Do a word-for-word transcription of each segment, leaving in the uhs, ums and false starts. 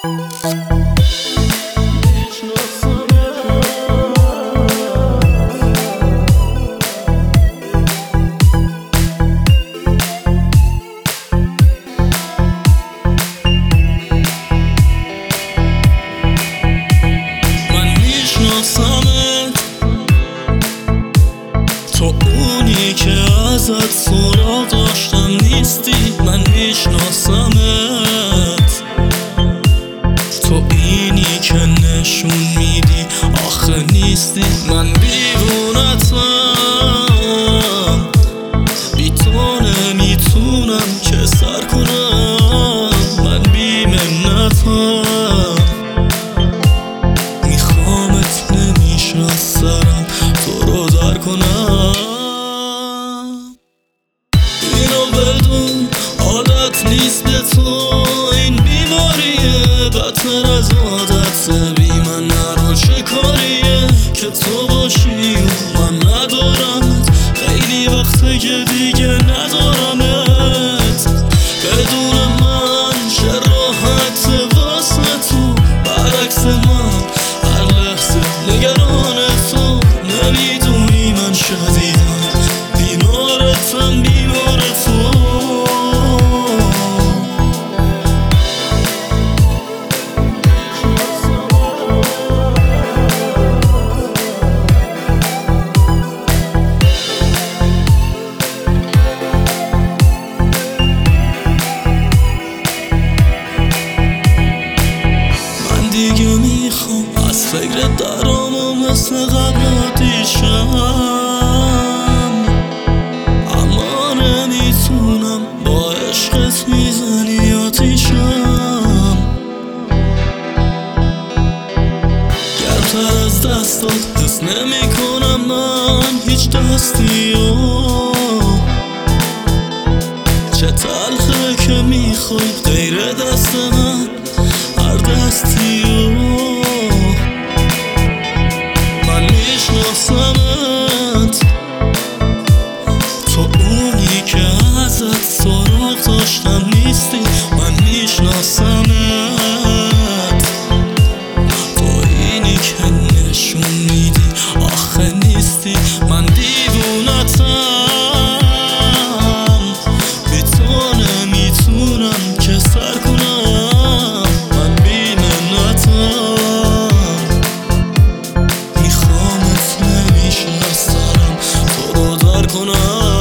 ازت سراغ داشتم نیستی، من میشناسمت. تو اینی که نشون میدی آخه نیستی. من دیوونتم، بی تو نمیتونم که سر کنم. من بی منتم، میخوامت نمیشه از سرم تو رو در کنم. عادت نیست به تو این بیماریه، بدتر از عادت. بی من نرو چه کاریه که تو باشی و من ندارمت. خیلی وقته که دیگه ندارمت. بدون من چه راحت واسه تو، برعکس من هر لحظه نگران تو. نمیدونی من شدیدم بیمارتم، بیمار تو. دیگه میخوام از فکر درام و مثل قبل آتیشم، اما نمیتونم با عشقت میزنی آتیشم. گرمتر از دستات حس نمی کنم من هیچ دستیو. چه تلخه که میخوای غیر دست من هر دستیو. من میشناسمت، تو اونی که ازت سراغ داشتم نیستی. من میشناسمت، تو اینی که نشون میدی آخه نیستی. من دیوونتم، بی تو نمیتونم که سر کنم. میخوامت نمیشه از سرم تو رو در کنم.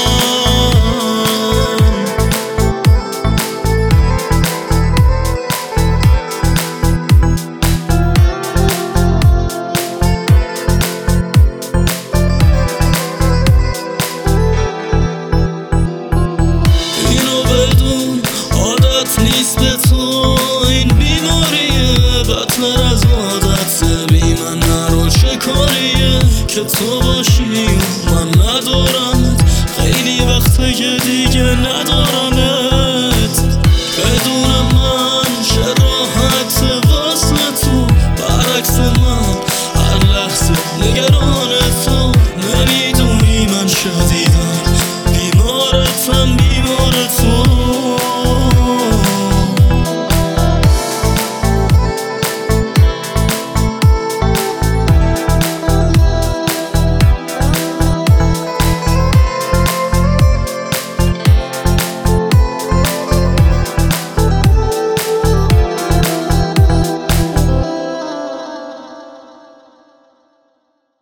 اینو بدون عادت نیست به تو این بیماریه، بدتر از عادت. بی من نرو چه کاریه که تو باشی و من ندارمت. خیلی وقته که دیگه ندارمت.